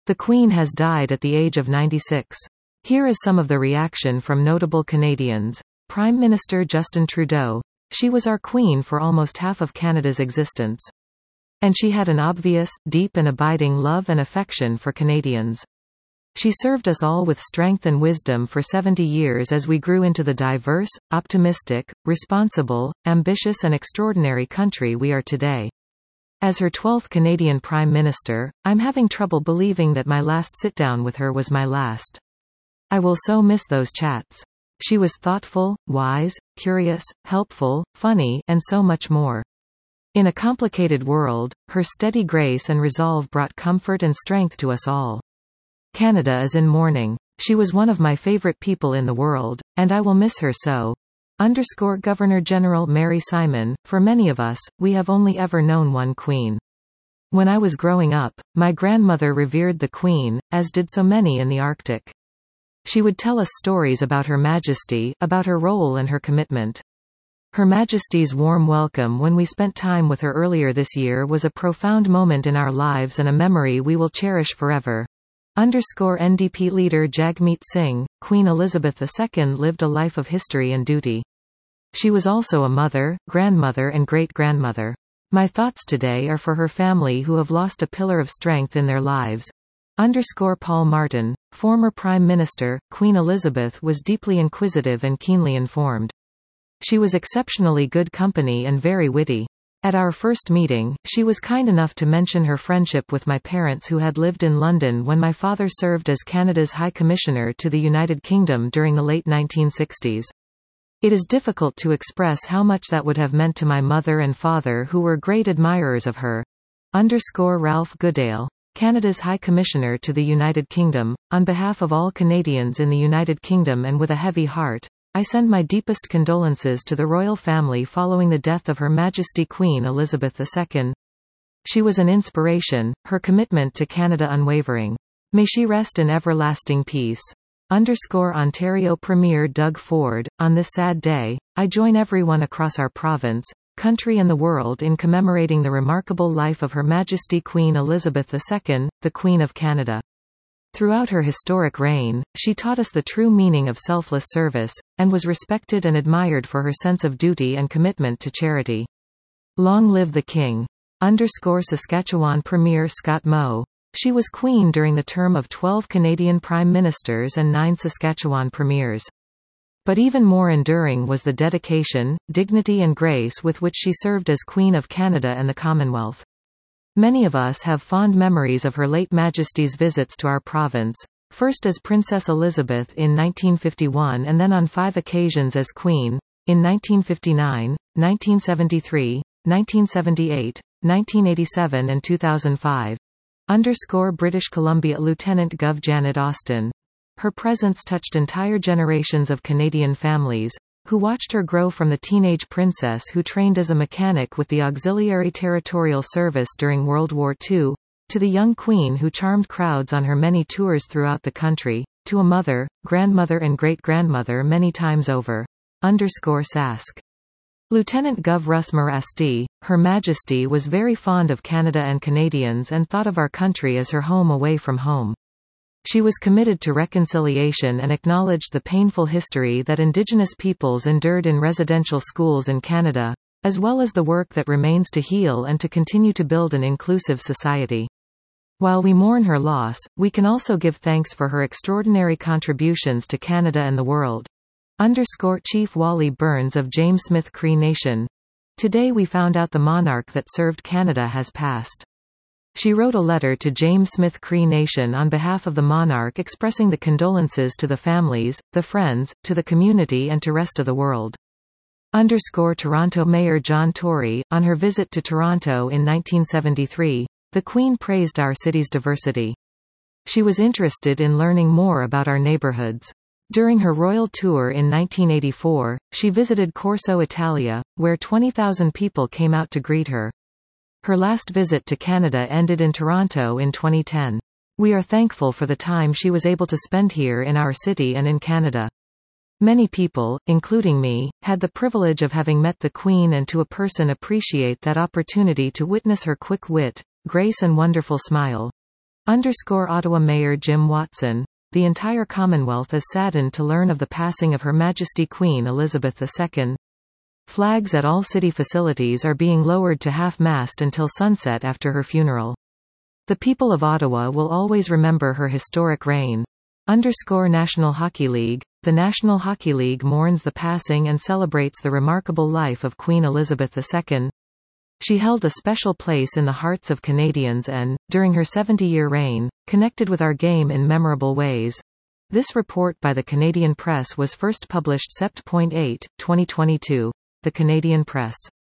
The Queen has died at the age of 96. Here is some of the reaction from notable Canadians. Prime Minister Justin Trudeau. She was our Queen for almost half of Canada's existence. And she had an obvious, deep and abiding love and affection for Canadians. She served us all with strength and wisdom for 70 years as we grew into the diverse, optimistic, responsible, ambitious and extraordinary country we are today. As her 12th Canadian Prime Minister, I'm having trouble believing that my last sit-down with her was my last. I will so miss those chats. She was thoughtful, wise, curious, helpful, funny, and so much more. In a complicated world, her steady grace and resolve brought comfort and strength to us all. Canada is in mourning. She was one of my favorite people in the world, and I will miss her so. Governor-General Mary Simon. For many of us, we have only ever known one Queen. When I was growing up, my grandmother revered the Queen, as did so many in the Arctic. She would tell us stories about Her Majesty, about her role and her commitment. Her Majesty's warm welcome when we spent time with her earlier this year was a profound moment in our lives and a memory we will cherish forever. NDP leader Jagmeet Singh. Queen Elizabeth II lived a life of history and duty. She was also a mother, grandmother and great-grandmother. My thoughts today are for her family who have lost a pillar of strength in their lives. Paul Martin. Former Prime Minister, Queen Elizabeth was deeply inquisitive and keenly informed. She was exceptionally good company and very witty. At our first meeting, she was kind enough to mention her friendship with my parents who had lived in London when my father served as Canada's High Commissioner to the United Kingdom during the late 1960s. It is difficult to express how much that would have meant to my mother and father who were great admirers of her. Ralph Goodale. Canada's High Commissioner to the United Kingdom. On behalf of all Canadians in the United Kingdom and with a heavy heart, I send my deepest condolences to the royal family following the death of Her Majesty Queen Elizabeth II. She was an inspiration, her commitment to Canada unwavering. May she rest in everlasting peace. Ontario Premier Doug Ford. On this sad day, I join everyone across our province, country and the world in commemorating the remarkable life of Her Majesty Queen Elizabeth II, the Queen of Canada. Throughout her historic reign, she taught us the true meaning of selfless service, and was respected and admired for her sense of duty and commitment to charity. Long live the King. Saskatchewan Premier Scott Moe. She was Queen during the term of 12 Canadian Prime Ministers and 9 Saskatchewan Premiers. But even more enduring was the dedication, dignity and grace with which she served as Queen of Canada and the Commonwealth. Many of us have fond memories of Her late Majesty's visits to our province, first as Princess Elizabeth in 1951 and then on 5 occasions as Queen, in 1959, 1973, 1978, 1987 and 2005. British Columbia Lieutenant Gov Janet Austin. Her presence touched entire generations of Canadian families, who watched her grow from the teenage princess who trained as a mechanic with the Auxiliary Territorial Service during World War II, to the young queen who charmed crowds on her many tours throughout the country, to a mother, grandmother and great-grandmother many times over. Sask. Lieutenant Gov Russ Marasti. Her Majesty was very fond of Canada and Canadians and thought of our country as her home away from home. She was committed to reconciliation and acknowledged the painful history that Indigenous peoples endured in residential schools in Canada, as well as the work that remains to heal and to continue to build an inclusive society. While we mourn her loss, we can also give thanks for her extraordinary contributions to Canada and the world. Chief Wally Burns of James Smith Cree Nation. Today we found out the monarch that served Canada has passed. She wrote a letter to James Smith Cree Nation on behalf of the monarch expressing the condolences to the families, the friends, to the community and to rest of the world. Toronto Mayor John Tory. On her visit to Toronto in 1973, the Queen praised our city's diversity. She was interested in learning more about our neighborhoods. During her royal tour in 1984, she visited Corso Italia, where 20,000 people came out to greet her. Her last visit to Canada ended in Toronto in 2010. We are thankful for the time she was able to spend here in our city and in Canada. Many people, including me, had the privilege of having met the Queen and to a person appreciate that opportunity to witness her quick wit, grace and wonderful smile. Ottawa Mayor Jim Watson. The entire Commonwealth is saddened to learn of the passing of Her Majesty Queen Elizabeth II. Flags at all city facilities are being lowered to half-mast until sunset after her funeral. The people of Ottawa will always remember her historic reign. National Hockey League. The National Hockey League mourns the passing and celebrates the remarkable life of Queen Elizabeth II. She held a special place in the hearts of Canadians and, during her 70-year reign, connected with our game in memorable ways. This report by the Canadian Press was first published Sept. 8, 2022. The Canadian Press.